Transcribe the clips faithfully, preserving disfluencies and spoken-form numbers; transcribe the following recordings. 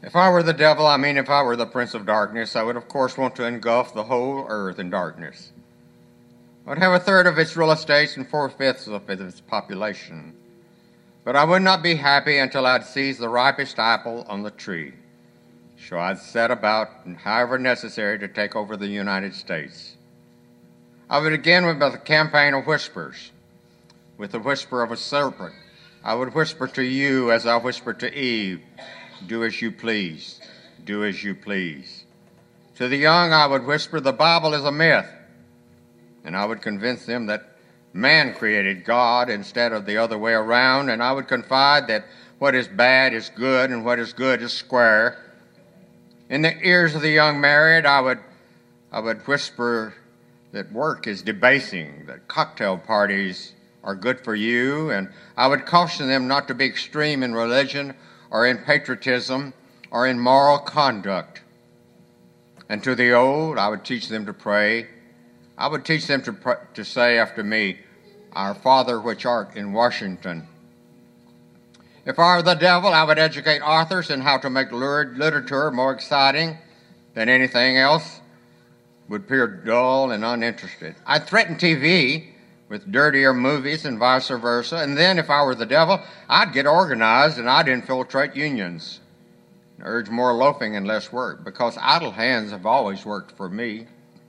If I were the devil, I mean if I were the prince of darkness, I would of course want to engulf the whole earth in darkness. I would have a third of its real estate and four-fifths of its population. But I would not be happy until I'd seized the ripest apple on the tree. So I'd set about, however necessary, to take over the United States. I would begin with a campaign of whispers, with the whisper of a serpent. I would whisper to you as I whispered to Eve, do as you please, do as you please. To the young I would whisper, the Bible is a myth, and I would convince them that man created God instead of the other way around, and I would confide that what is bad is good and what is good is square. In the ears of the young married, I would, I would whisper that work is debasing, that cocktail parties are good for you, and I would caution them not to be extreme in religion or in patriotism or in moral conduct. And to the old, I would teach them to pray. I would teach them to, pray, to say after me, Our Father which art in Washington. If I were the devil, I would educate authors in how to make literature more exciting than anything else would appear dull and uninterested. I'd threaten T V with dirtier movies and vice versa, and then if I were the devil, I'd get organized and I'd infiltrate unions and urge more loafing and less work, because idle hands have always worked for me.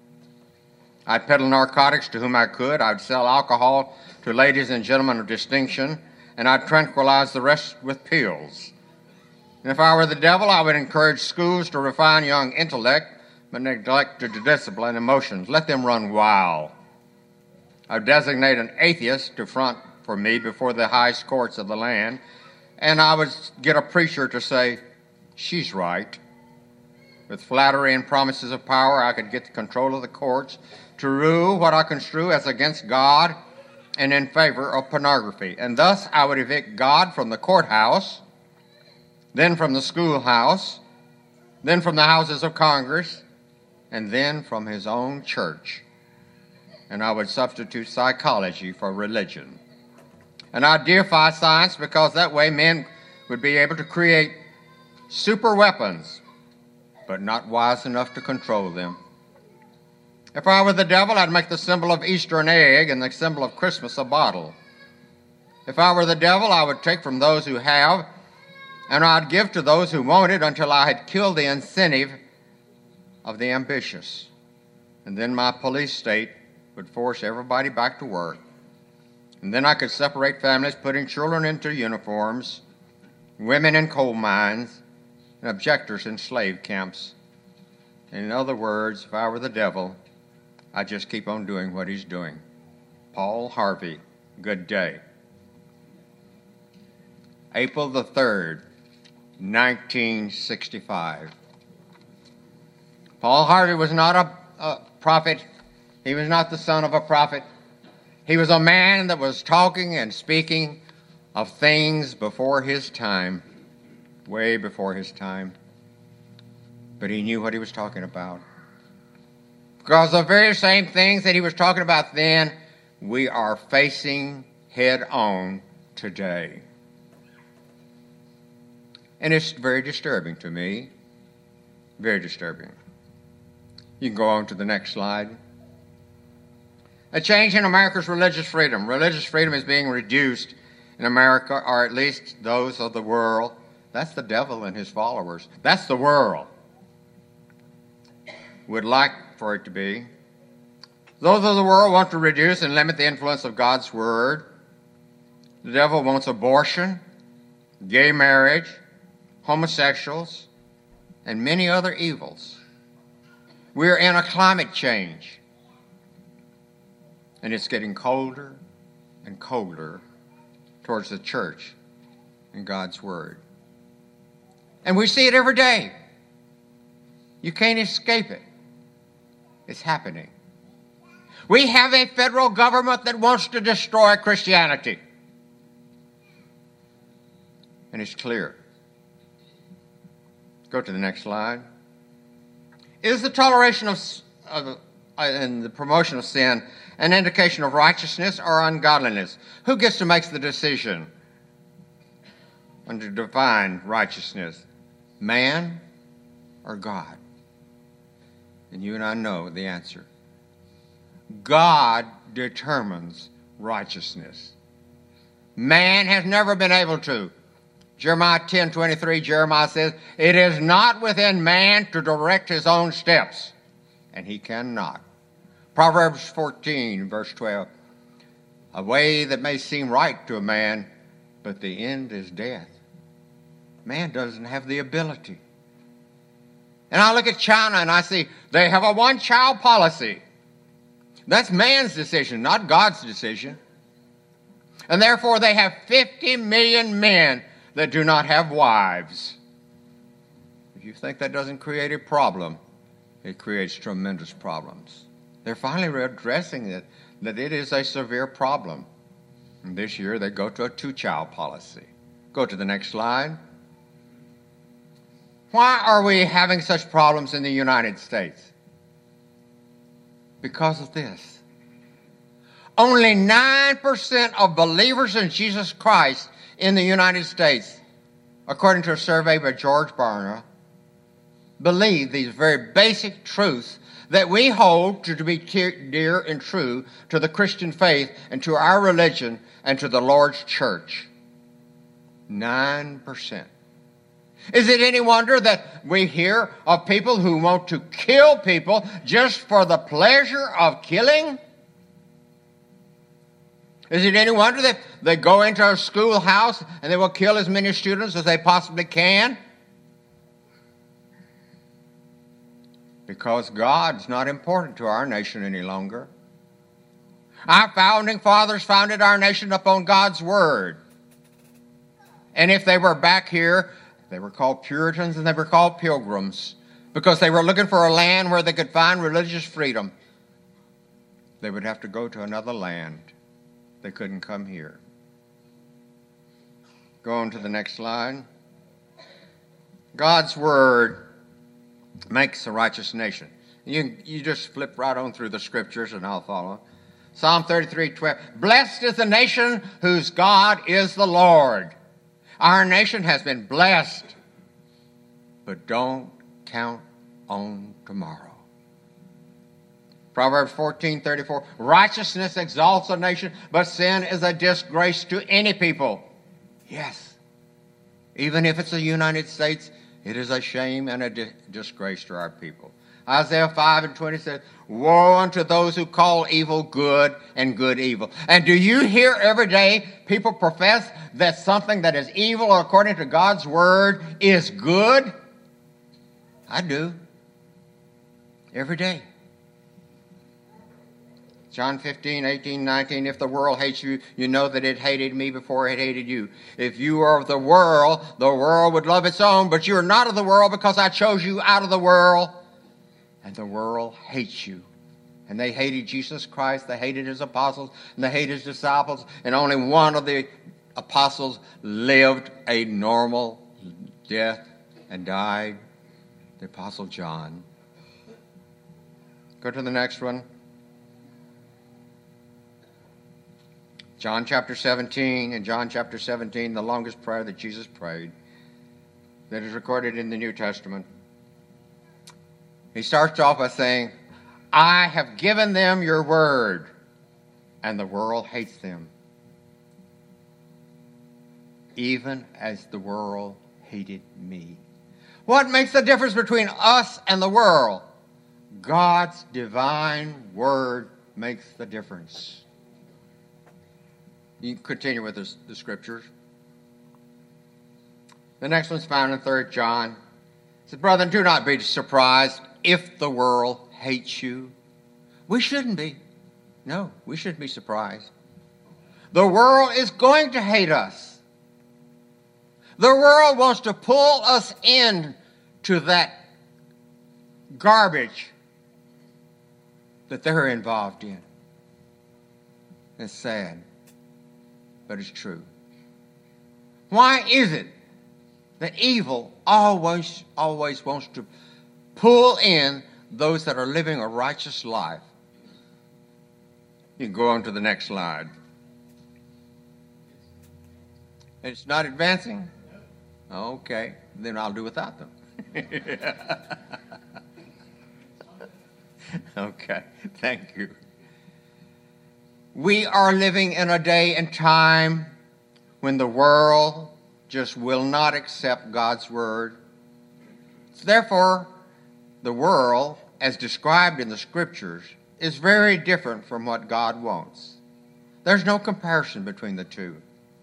I'd peddle narcotics to whom I could. I'd sell alcohol to ladies and gentlemen of distinction, and I'd tranquilize the rest with pills. And if I were the devil, I would encourage schools to refine young intellect, but neglect to discipline emotions. Let them run wild. I'd designate an atheist to front for me before the highest courts of the land, and I would get a preacher to say, she's right. With flattery and promises of power, I could get control of the courts to rule what I construe as against God and in favor of pornography. And thus I would evict God from the courthouse, then from the schoolhouse, then from the houses of Congress, and then from his own church. And I would substitute psychology for religion. And I'd deify science, because that way men would be able to create super weapons, but not wise enough to control them. If I were the devil, I'd make the symbol of Easter an egg and the symbol of Christmas a bottle. If I were the devil, I would take from those who have, and I'd give to those who wanted until I had killed the incentive of the ambitious. And then my police state would force everybody back to work. And then I could separate families, putting children into uniforms, women in coal mines, and objectors in slave camps. In other words, if I were the devil, I'd just keep on doing what he's doing. Paul Harvey, good day. April the third, nineteen sixty-five. Paul Harvey was not a, a prophet. He was not the son of a prophet. He was a man that was talking and speaking of things before his time, way before his time. But he knew what he was talking about. Because the very same things that he was talking about then, we are facing head on today. And it's very disturbing to me. Very disturbing. You can go on to the next slide. A change in America's religious freedom. Religious freedom is being reduced in America, or at least those of the world. That's the devil and his followers. That's the world. Would like for it to be. Those of the world want to reduce and limit the influence of God's word. The devil wants abortion, gay marriage, homosexuals, and many other evils. We're in a climate change, and it's getting colder and colder towards the church and God's word. And we see it every day. You can't escape it. It's happening. We have a federal government that wants to destroy Christianity. And it's clear. Go to the next slide. Is the toleration of, of uh, and the promotion of sin an indication of righteousness or ungodliness? Who gets to make the decision and to define righteousness? Man or God? And you and I know the answer. God determines righteousness. Man has never been able to. Jeremiah ten twenty-three, Jeremiah says, it is not within man to direct his own steps, and he cannot. Proverbs fourteen, verse twelve, a way that may seem right to a man, but the end is death. Man doesn't have the ability. And I look at China and I see they have a one-child policy. That's man's decision, not God's decision. And therefore they have fifty million men that do not have wives. If you think that doesn't create a problem, it creates tremendous problems. They're finally addressing it, that it is a severe problem. And this year they go to a two-child policy. Go to the next slide. Why are we having such problems in the United States? Because of this. Only nine percent of believers in Jesus Christ in the United States, according to a survey by George Barna, believe these very basic truths that we hold to be dear and true to the Christian faith and to our religion and to the Lord's church. Nine percent. Is it any wonder that we hear of people who want to kill people just for the pleasure of killing? Is it any wonder that they go into a schoolhouse and they will kill as many students as they possibly can? Because God's not important to our nation any longer. Our founding fathers founded our nation upon God's Word. And if they were back here, they were called Puritans and they were called Pilgrims because they were looking for a land where they could find religious freedom. They would have to go to another land. They couldn't come here. Go on to the next slide. God's Word makes a righteous nation. You, you just flip right on through the scriptures and I'll follow. Psalm thirty-three twelve. Blessed is the nation whose God is the Lord. Our nation has been blessed, but don't count on tomorrow. Proverbs fourteen thirty-four. Righteousness exalts a nation, but sin is a disgrace to any people. Yes. Even if it's the United States, it is a shame and a di- disgrace to our people. Isaiah five and twenty says, woe unto those who call evil good and good evil. And do you hear every day people profess that something that is evil according to God's Word is good? I do. Every day. John fifteen, eighteen, nineteen, if the world hates you, you know that it hated me before it hated you. If you are of the world, the world would love its own, but you are not of the world because I chose you out of the world. And the world hates you. And they hated Jesus Christ, they hated his apostles, and they hated his disciples, and only one of the apostles lived a normal death and died, the Apostle John. Go to the next one. John chapter seventeen, in John chapter seventeen, the longest prayer that Jesus prayed that is recorded in the New Testament. He starts off by saying, I have given them your word, and the world hates them, even as the world hated me. What makes the difference between us and the world? God's divine word makes the difference. You can continue with this, the scriptures. The next one's found in Third John. It says, brethren, do not be surprised if the world hates you. We shouldn't be. No, we shouldn't be surprised. The world is going to hate us. The world wants to pull us in to that garbage that they're involved in. It's sad, but it's true. Why is it that evil always, always wants to pull in those that are living a righteous life? You can go on to the next slide. It's not advancing? Okay, then I'll do without them. Okay, thank you. We are living in a day and time when the world just will not accept God's word. Therefore, the world, as described in the scriptures, is very different from what God wants. There's no comparison between the two.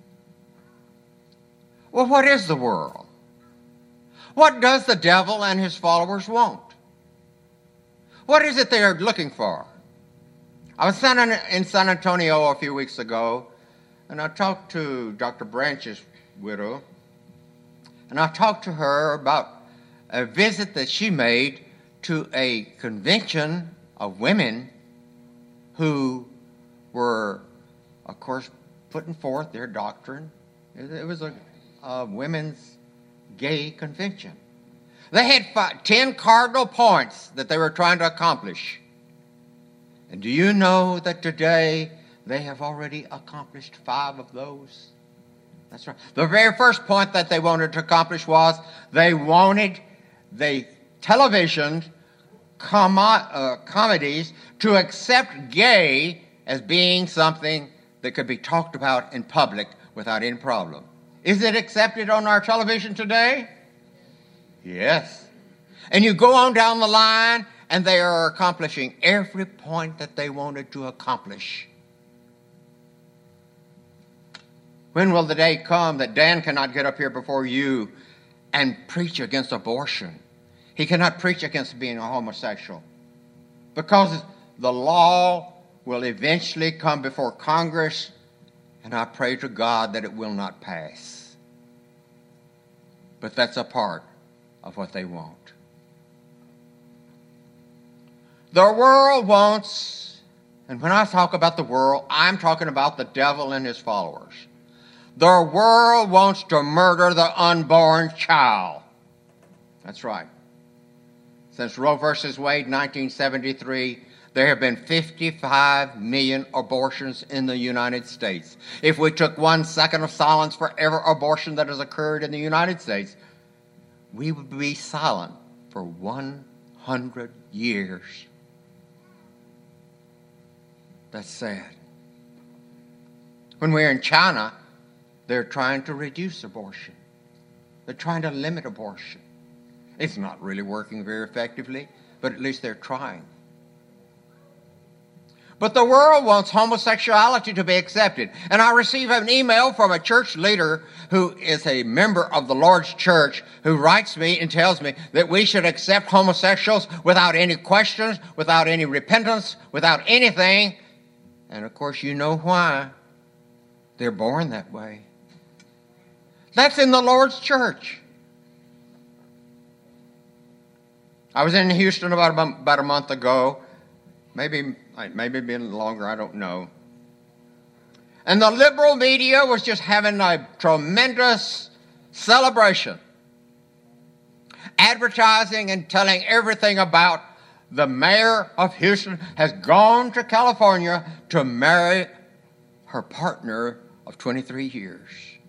Well, what is the world? What does the devil and his followers want? What is it they are looking for? I was in San Antonio a few weeks ago, and I talked to Doctor Branch's widow, and I talked to her about a visit that she made to a convention of women who were, of course, putting forth their doctrine. It was a, a women's gay convention. They had five, ten cardinal points that they were trying to accomplish. And do you know that today they have already accomplished five of those? That's right. The very first point that they wanted to accomplish was they wanted the television com- uh, comedies to accept gay as being something that could be talked about in public without any problem. Is it accepted on our television today? Yes. And you go on down the line, and they are accomplishing every point that they wanted to accomplish. When will the day come that Dan cannot get up here before you and preach against abortion? He cannot preach against being a homosexual, because the law will eventually come before Congress, and I pray to God that it will not pass. But that's a part of what they want. The world wants, and when I talk about the world, I'm talking about the devil and his followers. The world wants to murder the unborn child. That's right. Since Roe versus Wade, nineteen seventy-three, there have been fifty-five million abortions in the United States. If we took one second of silence for every abortion that has occurred in the United States, we would be silent for one hundred years. That's sad. When we're in China, they're trying to reduce abortion. They're trying to limit abortion. It's not really working very effectively, but at least they're trying. But the world wants homosexuality to be accepted. And I received an email from a church leader who is a member of the Lord's church, who writes me and tells me that we should accept homosexuals without any questions, without any repentance, without anything. And of course, you know why. They're born that way. That's in the Lord's church. I was in Houston about a, about a month ago. Maybe, maybe been longer, I don't know. And the liberal media was just having a tremendous celebration, advertising and telling everything about the mayor of Houston has gone to California to marry her partner of twenty-three years.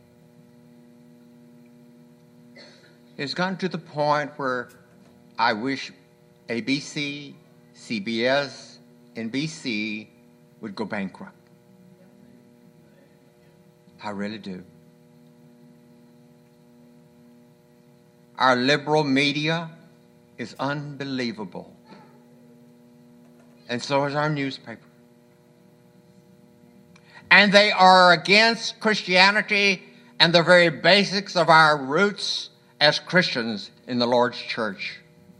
It's gotten to the point where I wish A B C, C B S, N B C would go bankrupt. I really do. Our liberal media is unbelievable. And so is our newspaper. And they are against Christianity and the very basics of our roots as Christians in the Lord's church.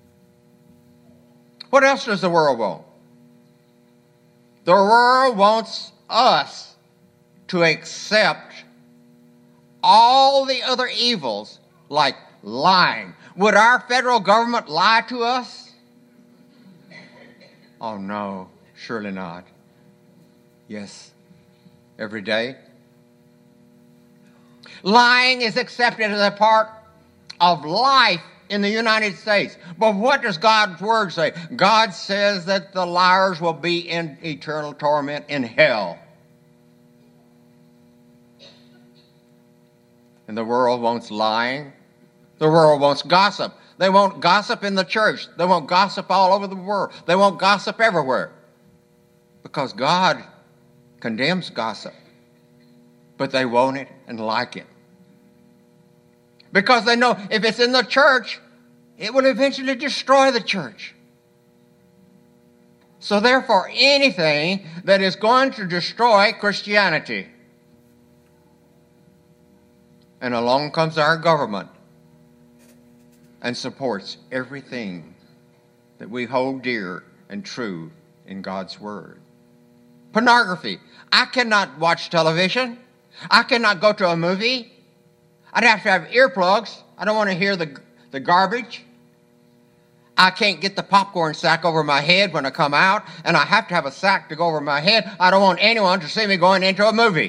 What else does the world want? The world wants us to accept all the other evils like lying. Would our federal government lie to us? Oh no, surely not. Yes, every day. Lying is accepted as a part of life in the United States. But what does God's word say? God says that the liars will be in eternal torment in hell. And the world wants lying The world wants gossip. They want gossip in the church. They want gossip all over the world. They want gossip everywhere. Because God condemns gossip. But they want it and like it. Because they know if it's in the church, it will eventually destroy the church. So therefore, anything that is going to destroy Christianity. And along comes our government and supports everything that we hold dear and true in God's Word. Pornography. I cannot watch television. I cannot go to a movie. I'd have to have earplugs. I don't want to hear the, the garbage. I can't get the popcorn sack over my head when I come out, and I have to have a sack to go over my head. I don't want anyone to see me going into a movie.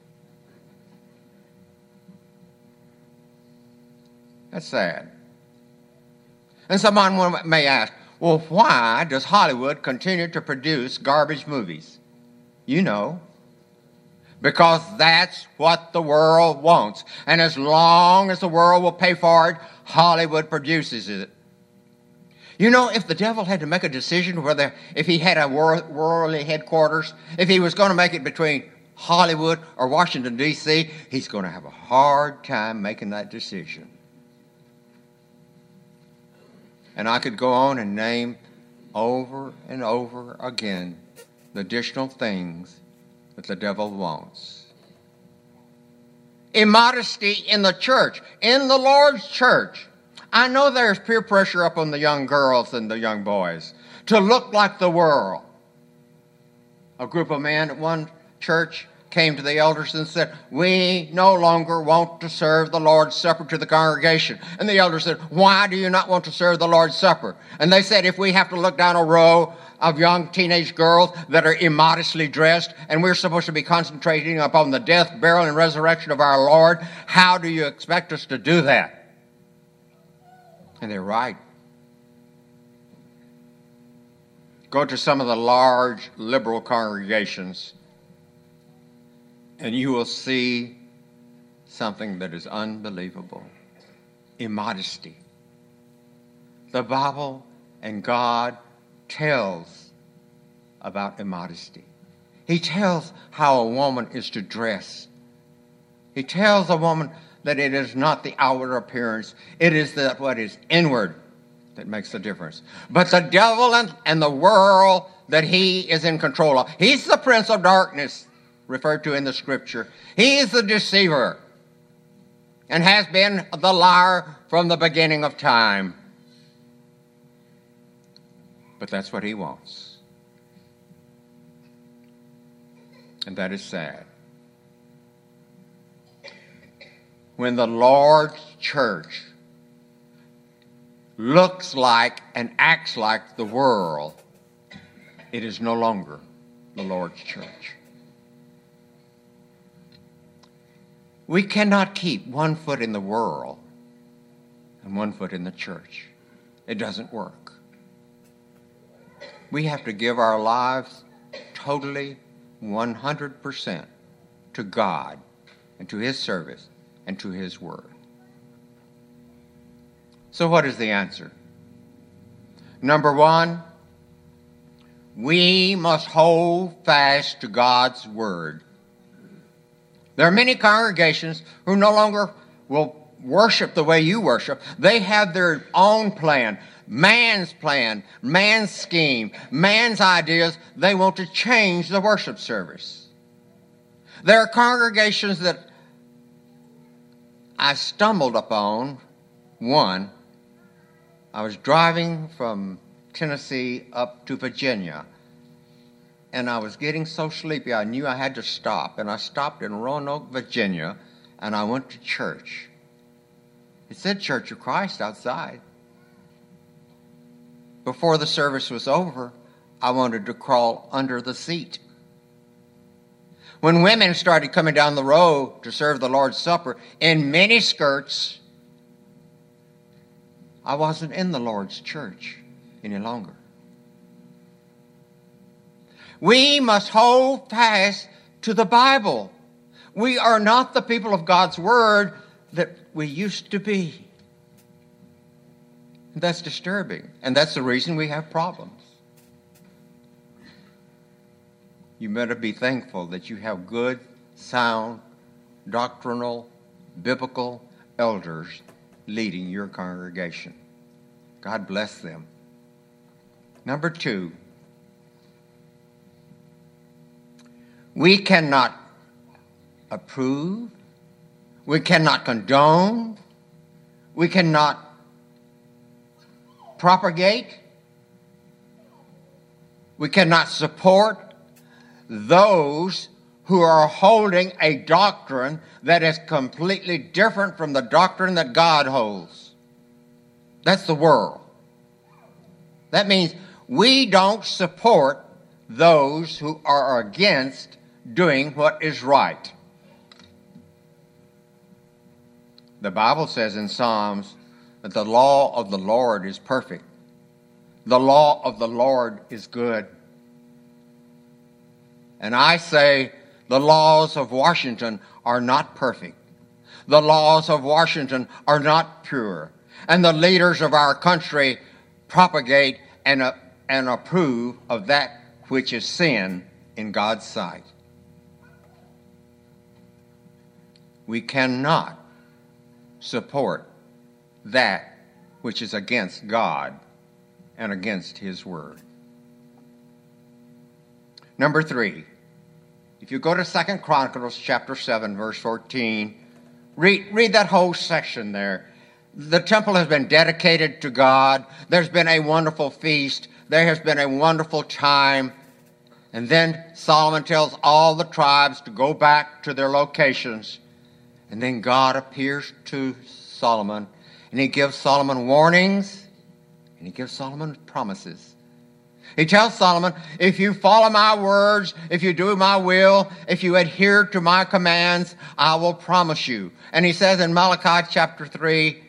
That's sad. And someone may ask, well, why does Hollywood continue to produce garbage movies? You know. Because that's what the world wants. And as long as the world will pay for it, Hollywood produces it. You know, if the devil had to make a decision whether, if he had a worldly headquarters, if he was going to make it between Hollywood or Washington, D C, he's going to have a hard time making that decision. And I could go on and name over and over again the additional things that the devil wants. Immodesty in the church, in the Lord's church. I know there's peer pressure up on the young girls and the young boys to look like the world. A group of men at one church came to the elders and said, we no longer want to serve the Lord's Supper to the congregation. And the elders said, why do you not want to serve the Lord's Supper? And they said, if we have to look down a row of young teenage girls that are immodestly dressed, and we're supposed to be concentrating upon the death, burial, and resurrection of our Lord, how do you expect us to do that? And they're right. Go to some of the large liberal congregations, and you will see something that is unbelievable. Immodesty. The Bible and God tells about immodesty. He tells how a woman is to dress. He tells a woman that it is not the outward appearance, it is that what is inward that makes the difference. But the devil and, and the world that he is in control of, he's the prince of darkness, referred to in the scripture. He is the deceiver and has been the liar from the beginning of time. But that's what he wants. And that is sad. When the Lord's church looks like and acts like the world, it is no longer the Lord's church. We cannot keep one foot in the world and one foot in the church. It doesn't work. We have to give our lives totally one hundred percent to God and to His service and to His Word. So what is the answer? Number one, we must hold fast to God's Word. There are many congregations who no longer will worship the way you worship. They have their own plan, man's plan, man's scheme, man's ideas. They want to change the worship service. There are congregations that I stumbled upon. One, I was driving from Tennessee up to Virginia, and I was getting so sleepy I knew I had to stop. And I stopped in Roanoke, Virginia, and I went to church. It said Church of Christ outside. Before the service was over, I wanted to crawl under the seat. When women started coming down the road to serve the Lord's Supper in mini skirts, I wasn't in the Lord's church any longer. We must hold fast to the Bible. We are not the people of God's Word that we used to be. That's disturbing, and that's the reason we have problems. You better be thankful that you have good, sound, doctrinal, biblical elders leading your congregation. God bless them. Number two, we cannot approve, we cannot condone, we cannot propagate, we cannot support those who are holding a doctrine that is completely different from the doctrine that God holds. That's the world. That means we don't support those who are against doing what is right. The Bible says in Psalms that the law of the Lord is perfect. The law of the Lord is good. And I say the laws of Washington are not perfect. The laws of Washington are not pure. And the leaders of our country propagate and, uh, and approve of that which is sin in God's sight. We cannot support that which is against God and against His Word. Number three, if you go to Second Chronicles chapter seven, verse fourteen, read, read that whole section there. The temple has been dedicated to God. There's been a wonderful feast. There has been a wonderful time. And then Solomon tells all the tribes to go back to their locations. And then God appears to Solomon, and He gives Solomon warnings, and He gives Solomon promises. He tells Solomon, if you follow my words, if you do my will, if you adhere to my commands, I will promise you. And he says in Malachi chapter three,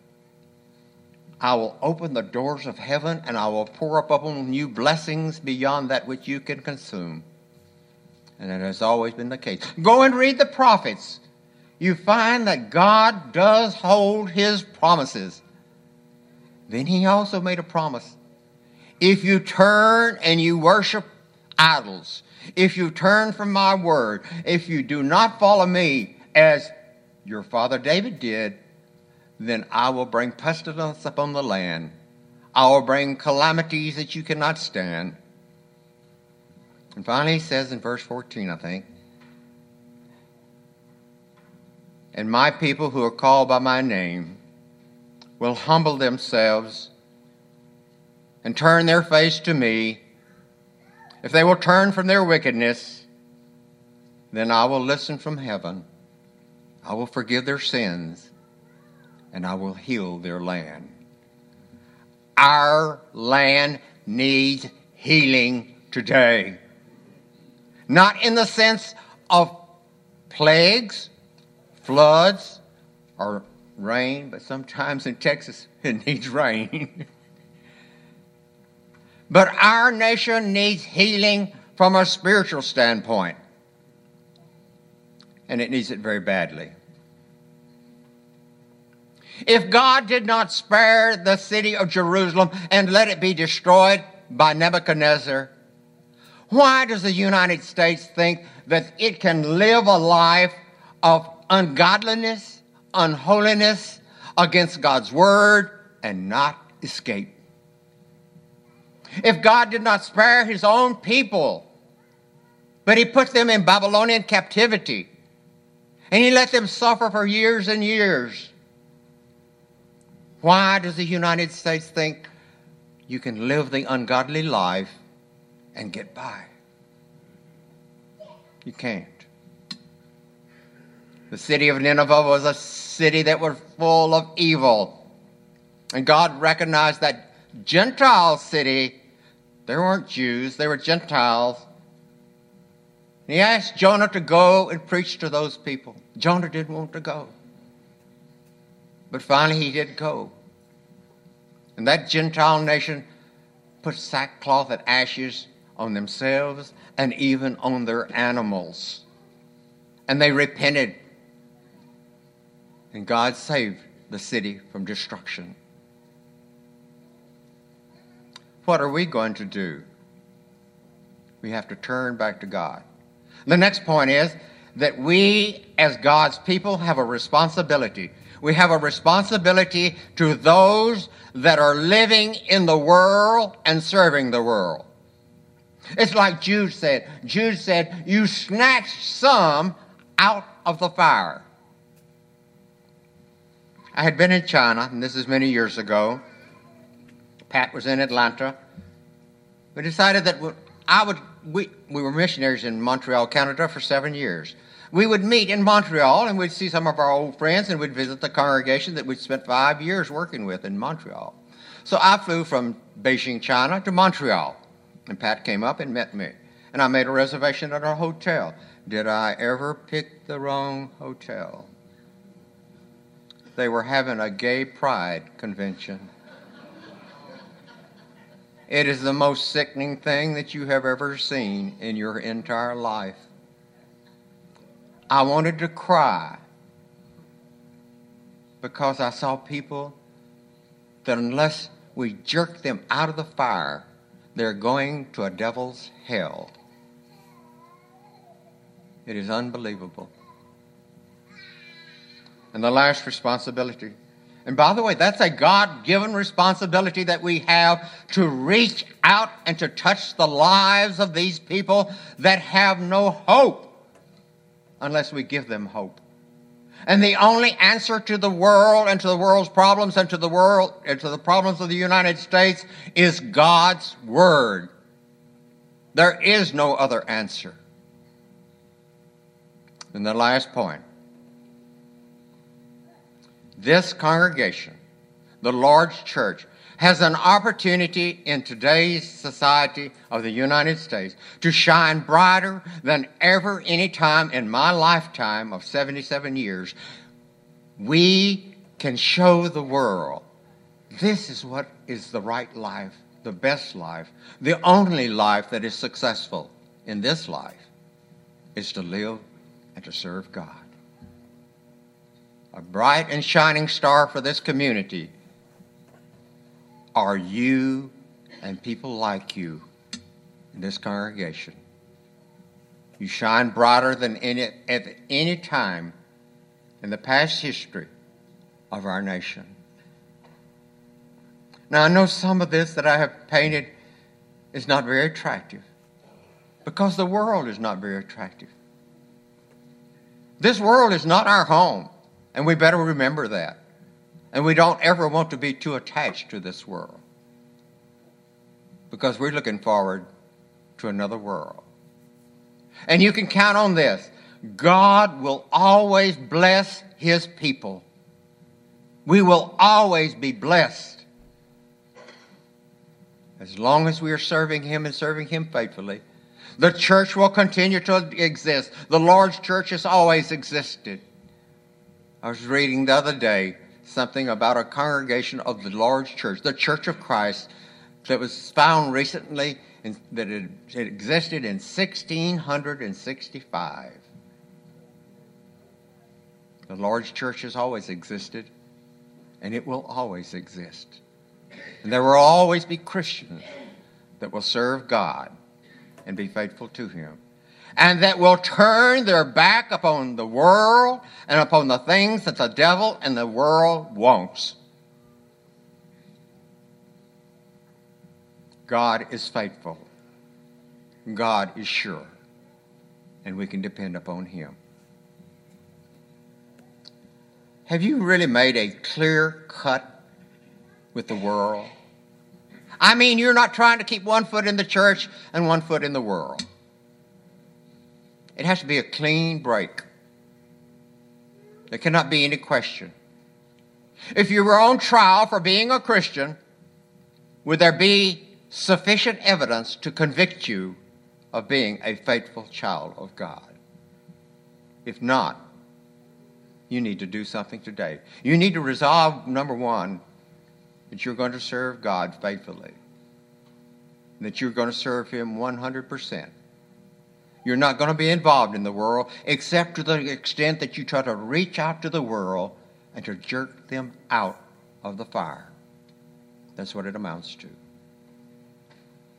I will open the doors of heaven and I will pour up upon you blessings beyond that which you can consume. And that has always been the case. Go and read the prophets. You find that God does hold His promises. Then He also made a promise. If you turn and you worship idols, if you turn from my word, if you do not follow me as your father David did, then I will bring pestilence upon the land. I will bring calamities that you cannot stand. And finally he says in verse fourteen, I think, and my people who are called by my name will humble themselves and turn their face to me. If they will turn from their wickedness, then I will listen from heaven. I will forgive their sins, and I will heal their land. Our land needs healing today. Not in the sense of plagues, floods, or rain, but sometimes in Texas it needs rain. But our nation needs healing from a spiritual standpoint. And it needs it very badly. If God did not spare the city of Jerusalem and let it be destroyed by Nebuchadnezzar, why does the United States think that it can live a life of ungodliness, unholiness against God's word and not escape? If God did not spare His own people, but He put them in Babylonian captivity, and He let them suffer for years and years, why does the United States think you can live the ungodly life and get by? You can't. The city of Nineveh was a city that was full of evil. And God recognized that Gentile city. They weren't Jews, they were Gentiles. And He asked Jonah to go and preach to those people. Jonah didn't want to go. But finally he did go. And that Gentile nation put sackcloth and ashes on themselves and even on their animals. And they repented. And God saved the city from destruction. what are we going to do? We have to turn back to God. The next point is that we, as God's people, have a responsibility. We have a responsibility to those that are living in the world and serving the world. It's like Jude said. Jude said, you snatched some out of the fire. I had been in China, and this is many years ago. Pat was in Atlanta. We decided that I would, we, we were missionaries in Montreal, Canada for seven years. We would meet in Montreal, and we'd see some of our old friends, and we'd visit the congregation that we'd spent five years working with in Montreal. So I flew from Beijing, China to Montreal, and Pat came up and met me. And I made a reservation at our hotel. Did I ever pick the wrong hotel? They were having a gay pride convention. It is the most sickening thing that you have ever seen in your entire life. I wanted to cry because I saw people that unless we jerk them out of the fire, they're going to a devil's hell. It is unbelievable. And the last responsibility. And by the way, that's a God-given responsibility that we have to reach out and to touch the lives of these people that have no hope unless we give them hope. And the only answer to the world and to the world's problems and to the world and to the problems of the United States is God's Word. There is no other answer. And the last point. This congregation, the Lord's Church, has an opportunity in today's society of the United States to shine brighter than ever any time in my lifetime of seventy-seven years. We can show the world this is what is the right life, the best life, the only life that is successful in this life is to live and to serve God. A bright and shining star for this community are you and people like you in this congregation. You shine brighter than any, at any time in the past history of our nation. Now, I know some of this that I have painted is not very attractive because the world is not very attractive. This world is not our home. And we better remember that. And we don't ever want to be too attached to this world. Because we're looking forward to another world. And you can count on this. God will always bless His people. We will always be blessed. As long as we are serving Him and serving Him faithfully, the church will continue to exist. The Lord's church has always existed. I was reading the other day something about a congregation of the Lord's Church, the Church of Christ, that was found recently in, that it, it existed in sixteen sixty-five. The Lord's Church has always existed, and it will always exist. And there will always be Christians that will serve God and be faithful to Him, and that will turn their back upon the world and upon the things that the devil and the world wants. God is faithful. God is sure. And we can depend upon Him. Have you really made a clear cut with the world? I mean, you're not trying to keep one foot in the church and one foot in the world. It has to be a clean break. There cannot be any question. If you were on trial for being a Christian, would there be sufficient evidence to convict you of being a faithful child of God? If not, you need to do something today. You need to resolve, number one, that you're going to serve God faithfully, that you're going to serve Him one hundred percent. You're not going to be involved in the world except to the extent that you try to reach out to the world and to jerk them out of the fire. That's what it amounts to.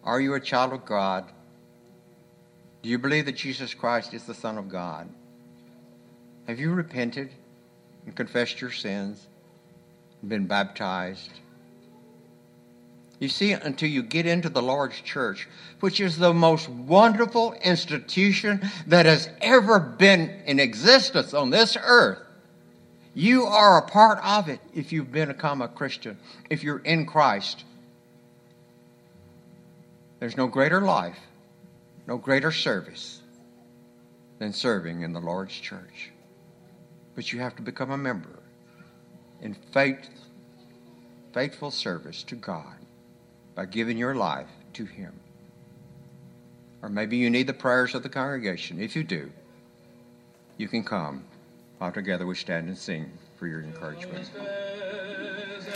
Are you a child of God? Do you believe that Jesus Christ is the Son of God? Have you repented and confessed your sins and been baptized? You see, until you get into the Lord's church, which is the most wonderful institution that has ever been in existence on this earth, you are a part of it if you've become a Christian, if you're in Christ. There's no greater life, no greater service than serving in the Lord's church. But you have to become a member in faith, faithful service to God by giving your life to Him. Or maybe you need the prayers of the congregation. If you do, you can come while together we stand and sing for your encouragement.